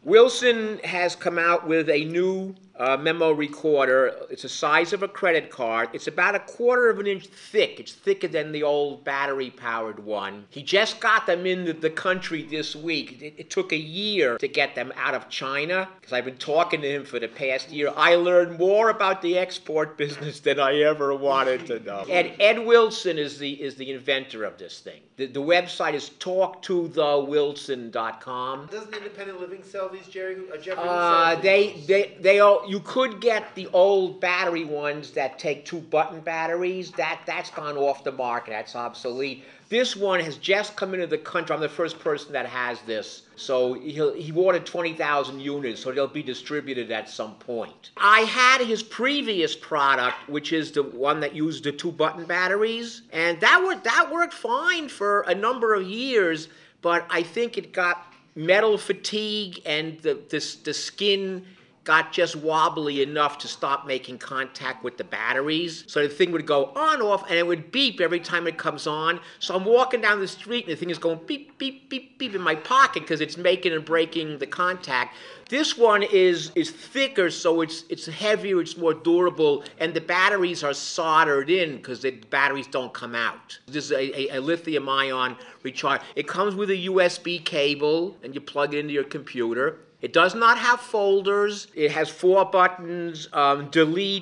Wilson has come out with a new memo recorder. It's the size of a credit card. It's about a quarter of an inch thick. It's thicker than the old battery-powered one. He just got them into the country this week. It took a year to get them out of China, because I've been talking to him for the past year. I learned more about the export business than I ever wanted to know. Ed Wilson is the inventor of this thing. The website is talktothewilson.com. Doesn't Independent Living sell these, Jerry? You could get the old battery ones that take 2-button batteries. That's gone off the market. That's obsolete. This one has just come into the country. I'm the first person that has this. So he ordered 20,000 units, so they'll be distributed at some point. I had his previous product, which is the one that used the 2-button batteries, and that worked fine for a number of years, but I think it got metal fatigue, and the skin got just wobbly enough to stop making contact with the batteries. So the thing would go on, off, and it would beep every time it comes on. So I'm walking down the street, and the thing is going beep, beep, beep, beep in my pocket because it's making and breaking the contact. This one is thicker, so it's heavier, it's more durable, and the batteries are soldered in because the batteries don't come out. This is a lithium-ion recharge. It comes with a USB cable, and you plug it into your computer. It does not have folders. It has 4 buttons, delete,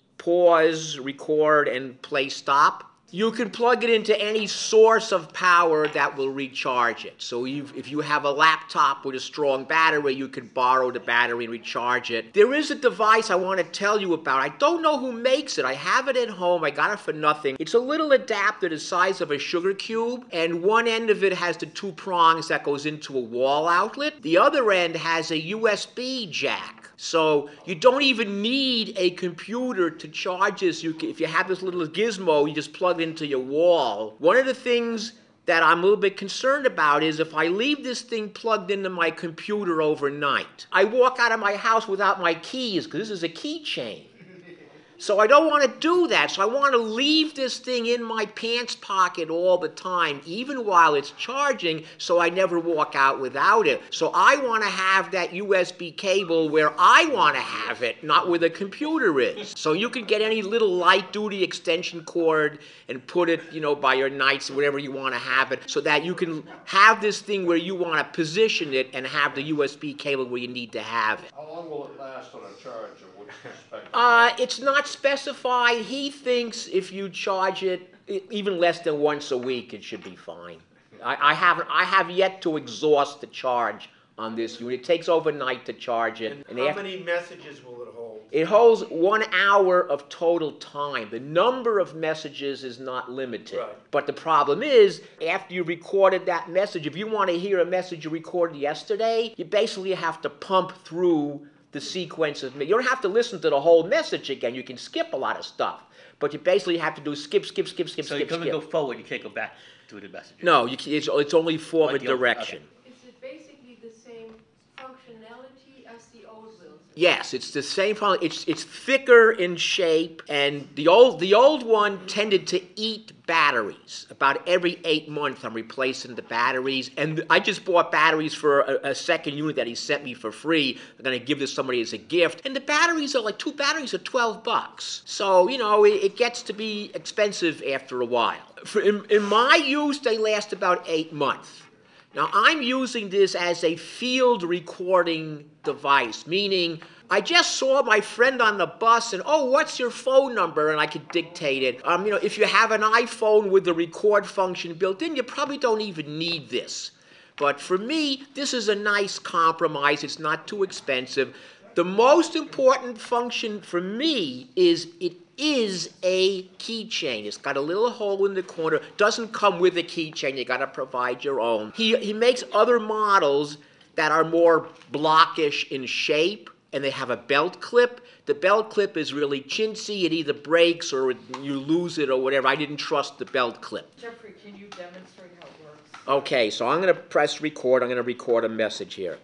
pause, record, and play stop. You can plug it into any source of power that will recharge it. So if you have a laptop with a strong battery, you can borrow the battery and recharge it. There is a device I want to tell you about. I don't know who makes it. I have it at home. I got it for nothing. It's a little adapter the size of a sugar cube, and one end of it has the 2 prongs that goes into a wall outlet. The other end has a USB jack. So you don't even need a computer to charge this. If you have this little gizmo, you just plug it into your wall. One of the things that I'm a little bit concerned about is if I leave this thing plugged into my computer overnight, I walk out of my house without my keys because this is a keychain. So I don't want to do that. So I want to leave this thing in my pants pocket all the time, even while it's charging, so I never walk out without it. So I want to have that USB cable where I want to have it, not where the computer is. So you can get any little light-duty extension cord and put it, by your nights, wherever you want to have it, so that you can have this thing where you want to position it and have the USB cable where you need to have it. How long will it last on a charge, or what do you expect? It's not specified. He thinks if you charge it even less than once a week, it should be fine. I have yet to exhaust the charge on this unit. It takes overnight to charge it. And how many messages will it hold? It holds 1 hour of total time. The number of messages is not limited. Right. But the problem is, after you recorded that message, if you want to hear a message you recorded yesterday, you basically have to pump through the sequence of. You don't have to listen to the whole message again. You can skip a lot of stuff. But you basically have to do skip. So you can only go forward. You can't go back to the message. No, it's only forward direction. Okay. Is it basically the same functionality as the old Wilson? Yes, it's the same. It's thicker in shape, and the old one tended to eat batteries. About every 8 months, I'm replacing the batteries, and I just bought batteries for a second unit that he sent me for free. I'm gonna give this to somebody as a gift, and the batteries are like 2 batteries are $12. So it gets to be expensive after a while. In my use, they last about 8 months. Now, I'm using this as a field recording device, meaning I just saw my friend on the bus and, what's your phone number? And I could dictate it. If you have an iPhone with the record function built in, you probably don't even need this. But for me, this is a nice compromise. It's not too expensive. The most important function for me is it is a keychain. It's got a little hole in the corner. Doesn't come with a keychain. You got to provide your own. He makes other models that are more blockish in shape, and they have a belt clip. The belt clip is really chintzy. It either breaks or you lose it or whatever. I didn't trust the belt clip. Jeffrey, can you demonstrate how it works? Okay, so I'm going to press record. I'm going to record a message here.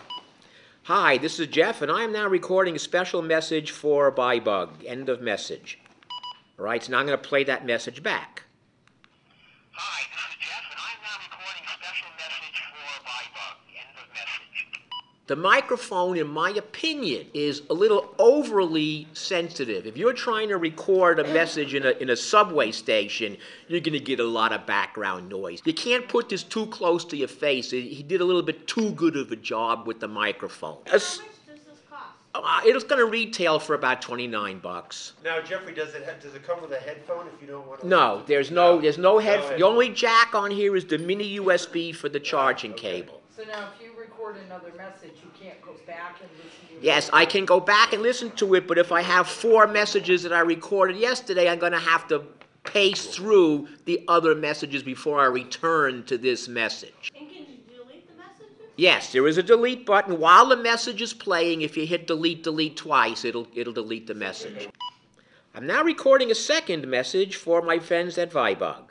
Hi, this is Jeff, and I am now recording a special message for Bybug. End of message. All right, so now I'm going to play that message back. Hi, this is Jeff, and I'm now recording a special message for Bybug. End of message. The microphone, in my opinion, is a little overly sensitive. If you're trying to record a message in a subway station, you're going to get a lot of background noise. You can't put this too close to your face. He did a little bit too good of a job with the microphone. How much does this cost? It's going to retail for about $29. Now, Jeffrey, does it come with a headphone if you don't want to? No, there's no head. head. The only jack on here is the mini USB for the charging cable. So now if you record another message, you can't go back and listen to Yes, I can go back and listen to it, but if I have 4 messages that I recorded yesterday, I'm going to have to pace through the other messages before I return to this message. And can you delete the messages? Yes, there is a delete button. While the message is playing, if you hit delete twice, it'll delete the message. I'm now recording a second message for my friends at Vibug.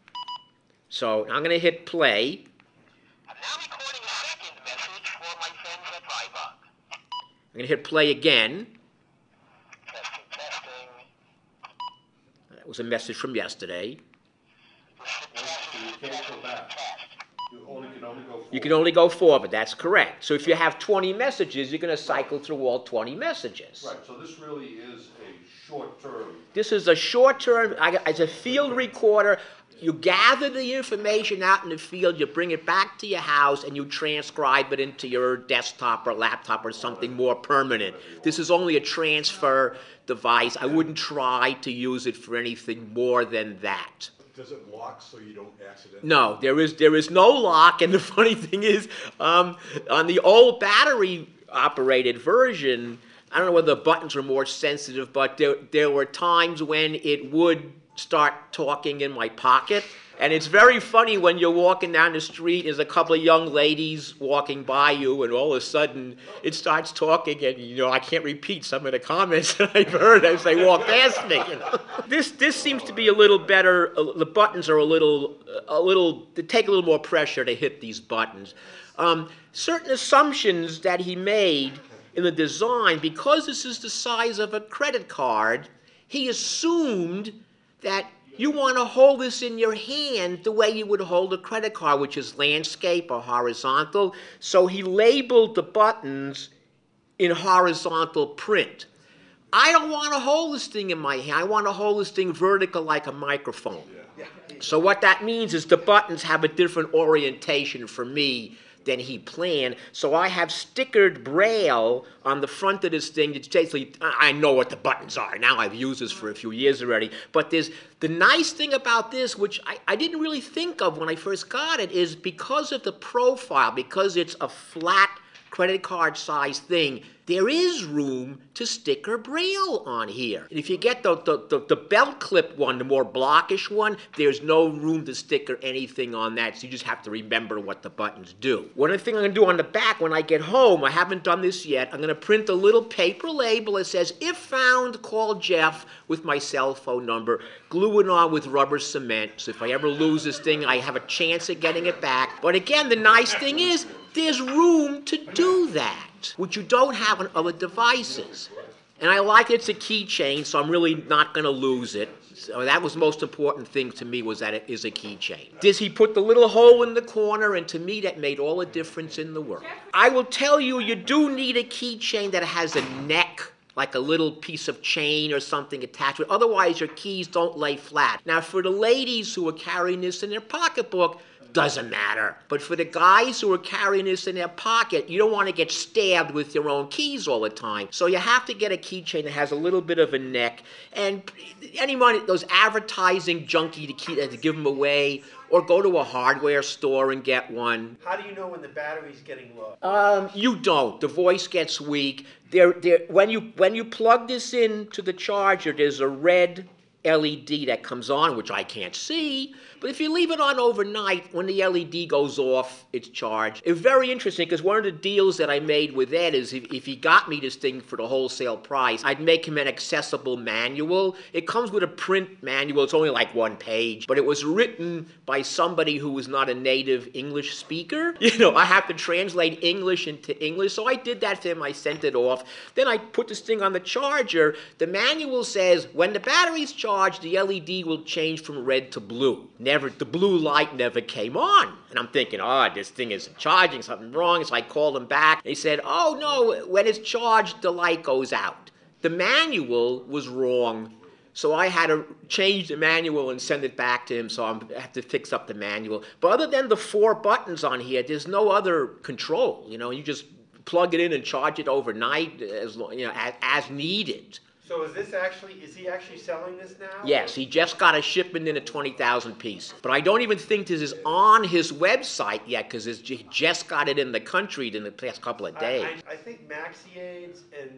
So I'm going to hit play. I'm now recording a second message for my friends at Vibug. I'm going to hit play again. Testing, testing. That was a message from yesterday. So you can't go back. You can only go forward. You can only go forward, that's correct. So if you have 20 messages, you're going to cycle through all 20 messages. Right, so this really is a short term. This is a short-term, as a field recorder, you gather the information out in the field, you bring it back to your house, and you transcribe it into your desktop or laptop or something more permanent. This is only a transfer device. I wouldn't try to use it for anything more than that. Does it lock so you don't accidentally? No, there is no lock, and the funny thing is, on the old battery-operated version, I don't know whether the buttons were more sensitive, but there were times when it would start talking in my pocket. And it's very funny when you're walking down the street, there's a couple of young ladies walking by you, and all of a sudden it starts talking, and I can't repeat some of the comments that I've heard as they walk past me. This seems to be a little better. The buttons are a little. They take a little more pressure to hit these buttons. Certain assumptions that he made in the design, because this is the size of a credit card, he assumed that you want to hold this in your hand the way you would hold a credit card, which is landscape or horizontal. So he labeled the buttons in horizontal print. I don't want to hold this thing in my hand. I want to hold this thing vertical like a microphone. So what that means is the buttons have a different orientation for me than he planned. So I have stickered braille on the front of this thing. It's basically, I know what the buttons are. Now I've used this for a few years already. But there's the nice thing about this, which I didn't really think of when I first got it, is because of the profile, because it's a flat credit card size thing, there is room to sticker braille on here. And if you get the belt clip one, the more blockish one, there's no room to sticker anything on that, so you just have to remember what the buttons do. One other thing I'm going to do on the back when I get home, I haven't done this yet, I'm going to print a little paper label that says, if found, call Jeff with my cell phone number, glue it on with rubber cement, so if I ever lose this thing, I have a chance of getting it back. But again, the nice thing is, there's room to do that, which you don't have on other devices. And I like it's a keychain, so I'm really not going to lose it. So that was the most important thing to me, was that it is a keychain. He put the little hole in the corner, and to me that made all the difference in the world. I will tell you, you do need a keychain that has a neck, like a little piece of chain or something attached to it. Otherwise, your keys don't lay flat. Now, for the ladies who are carrying this in their pocketbook, doesn't matter. But for the guys who are carrying this in their pocket, you don't want to get stabbed with your own keys all the time. So you have to get a keychain that has a little bit of a neck. And anyone, those advertising junkie to give them away, or go to a hardware store and get one. How do you know when the battery's getting low? You don't. The voice gets weak. When you plug this into the charger, there's a red LED that comes on, which I can't see, but if you leave it on overnight, when the LED goes off, it's charged. It's very interesting, because one of the deals that I made with Ed is if he got me this thing for the wholesale price, I'd make him an accessible manual. It comes with a print manual. It's only like 1 page, but it was written by somebody who was not a native English speaker. I have to translate English into English, so I did that for him. I sent it off. Then I put this thing on the charger. The manual says, when the battery's charged, charge, the LED will change from red to blue. The blue light never came on. And I'm thinking, oh, this thing isn't charging, something wrong. So I called them back. They said, oh, no, when it's charged, the light goes out. The manual was wrong. So I had to change the manual and send it back to him, so I have to fix up the manual. But other than the 4 buttons on here, there's no other control. You know, you just plug it in and charge it overnight as needed. So is he actually selling this now? Yes, he just got a shipment in of 20,000 pieces. But I don't even think this is on his website yet, because he just got it in the country in the past couple of days. I think MaxiAids and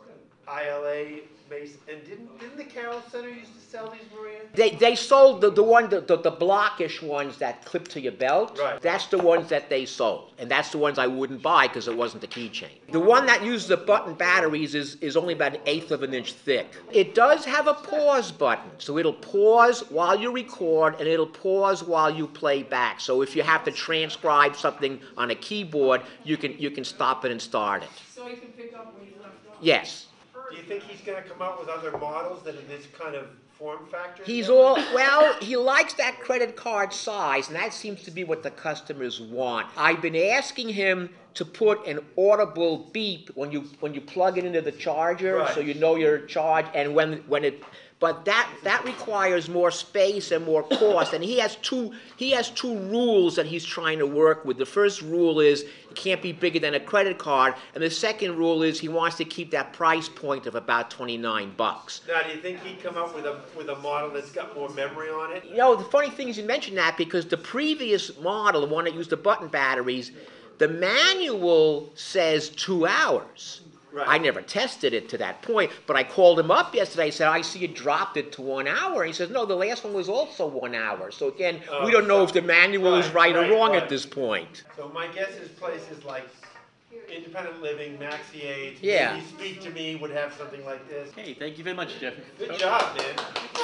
ILA based, and didn't the Carroll Center used to sell these, Maria? They sold the blockish ones that clip to your belt. Right. That's the ones that they sold, and that's the ones I wouldn't buy because it wasn't the keychain. The one that uses the button batteries is only about 1/8 of an inch thick. It does have a pause button, so it'll pause while you record and it'll pause while you play back. So if you have to transcribe something on a keyboard, you can stop it and start it. So you can pick up where you left off. Yes. Do you think he's going to come out with other models that are this kind of form factor? He likes that credit card size, and that seems to be what the customers want. I've been asking him to put an audible beep when you plug it into the charger, Right. so you know you're charged, and when it. But that requires more space and more cost, and he has two rules that he's trying to work with. The first rule is it can't be bigger than a credit card, and the second rule is he wants to keep that price point of about $29. Now, do you think he'd come up with a model that's got more memory on it? You know, the funny thing is you mentioned that because the previous model, the one that used the button batteries, the manual says 2 hours. Right. I never tested it to that point, but I called him up yesterday. I said, I see you dropped it to 1 hour. And he says, no, the last one was also 1 hour. So again, we don't know if the manual is right or wrong at this point. So my guess is places like Independent Living, MaxiAids, Yeah. maybe Speak to Me would have something like this. Hey, thank you very much, Jeff. Good job, man.